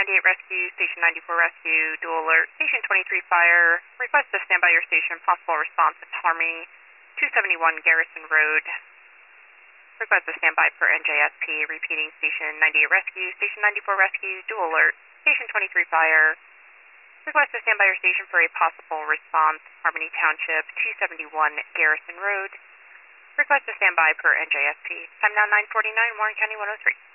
98 Rescue, Station 94 Rescue, dual alert, Station 23 Fire. Request to stand by your station, possible response at Harmony, 271 Garrison Road. Request to stand by for NJSP, repeating Station 98 Rescue, Station 94 Rescue, dual alert, Station 23 Fire. Request to stand by your station for a possible response, Harmony Township, 271 Garrison Road. Request to stand by per NJSP. Time now 9:49, Warren County 103.